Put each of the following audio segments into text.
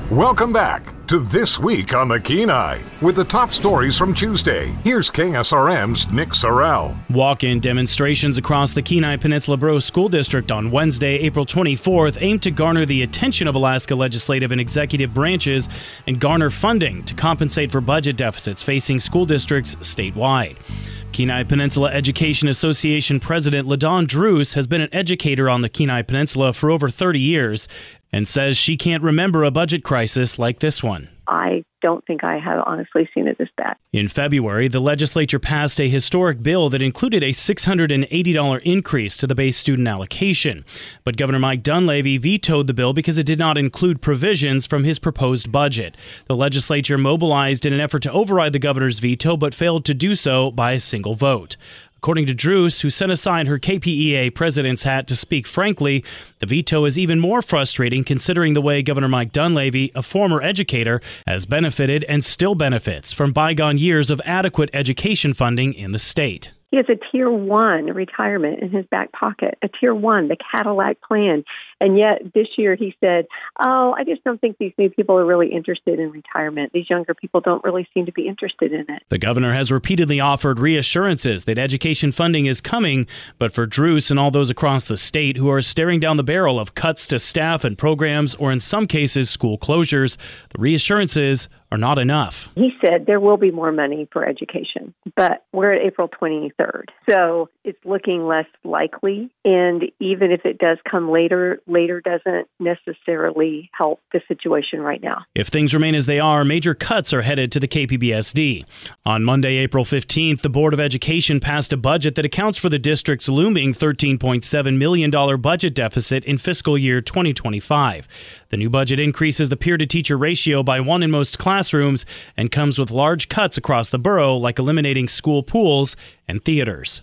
Welcome back to This Week on the Kenai with the top stories from Tuesday. Here's KSRM's Nick Sorrell. Walk-in demonstrations across the Kenai Peninsula-Borough School District on Wednesday, April 24th, aimed to garner the attention of Alaska legislative and executive branches and garner funding to compensate for budget deficits facing school districts statewide. Kenai Peninsula Education Association President LaDawn Druce has been an educator on the Kenai Peninsula for over 30 years and says she can't remember a budget crisis like this one. I don't think I have honestly seen it this bad. In February, the legislature passed a historic bill that included a $680 increase to the base student allocation. But Governor Mike Dunleavy vetoed the bill because it did not include provisions from his proposed budget. The legislature mobilized in an effort to override the governor's veto, but failed to do so by a single vote. According to Druce, who set aside her KPEA president's hat to speak frankly, the veto is even more frustrating considering the way Governor Mike Dunleavy, a former educator, has benefited and still benefits from bygone years of adequate education funding in the state. He has a Tier 1 retirement in his back pocket, a Tier 1, the Cadillac plan. And yet this year he said, I just don't think these new people are really interested in retirement. These younger people don't really seem to be interested in it. The governor has repeatedly offered reassurances that education funding is coming, but for Druce and all those across the state who are staring down the barrel of cuts to staff and programs, or in some cases school closures, the reassurances are not enough. He said there will be more money for education, but we're at April 23rd. So it's looking less likely. And even if it does come later doesn't necessarily help the situation right now. If things remain as they are, major cuts are headed to the KPBSD. On Monday, April 15th, the Board of Education passed a budget that accounts for the district's looming $13.7 million budget deficit in fiscal year 2025. The new budget increases the peer-to-teacher ratio by 1 in most classrooms and comes with large cuts across the borough, like eliminating school pools and theaters.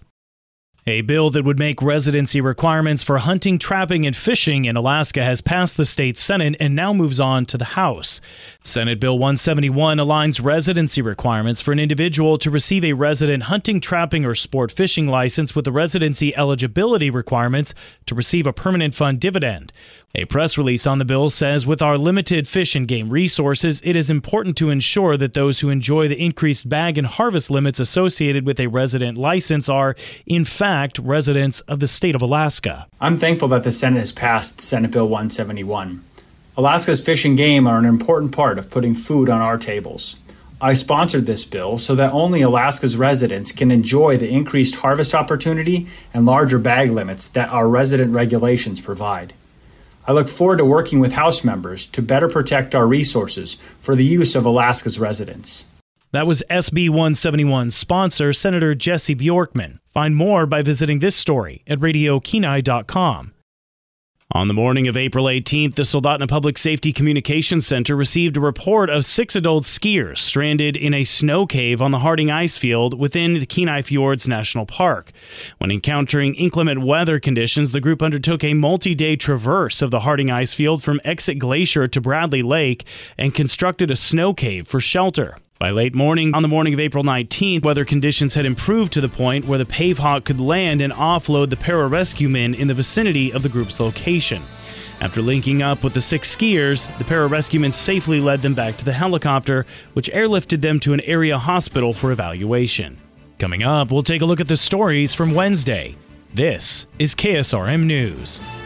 A bill that would make residency requirements for hunting, trapping, and fishing in Alaska has passed the state Senate and now moves on to the House. Senate Bill 171 aligns residency requirements for an individual to receive a resident hunting, trapping, or sport fishing license with the residency eligibility requirements to receive a permanent fund dividend. A press release on the bill says, with our limited fish and game resources, it is important to ensure that those who enjoy the increased bag and harvest limits associated with a resident license are, in fact, residents of the state of Alaska. I'm thankful that the Senate has passed Senate Bill 171. Alaska's fish and game are an important part of putting food on our tables. I sponsored this bill so that only Alaska's residents can enjoy the increased harvest opportunity and larger bag limits that our resident regulations provide. I look forward to working with House members to better protect our resources for the use of Alaska's residents. That was SB 171's sponsor, Senator Jesse Bjorkman. Find more by visiting this story at RadioKenai.com. On the morning of April 18th, the Soldotna Public Safety Communications Center received a report of 6 adult skiers stranded in a snow cave on the Harding Ice Field within the Kenai Fjords National Park. When encountering inclement weather conditions, the group undertook a multi-day traverse of the Harding Ice Field from Exit Glacier to Bradley Lake and constructed a snow cave for shelter. By late morning, on the morning of April 19th, weather conditions had improved to the point where the Pavehawk could land and offload the pararescue men in the vicinity of the group's location. After linking up with the 6 skiers, the pararescue men safely led them back to the helicopter, which airlifted them to an area hospital for evaluation. Coming up, we'll take a look at the stories from Wednesday. This is KSRM News.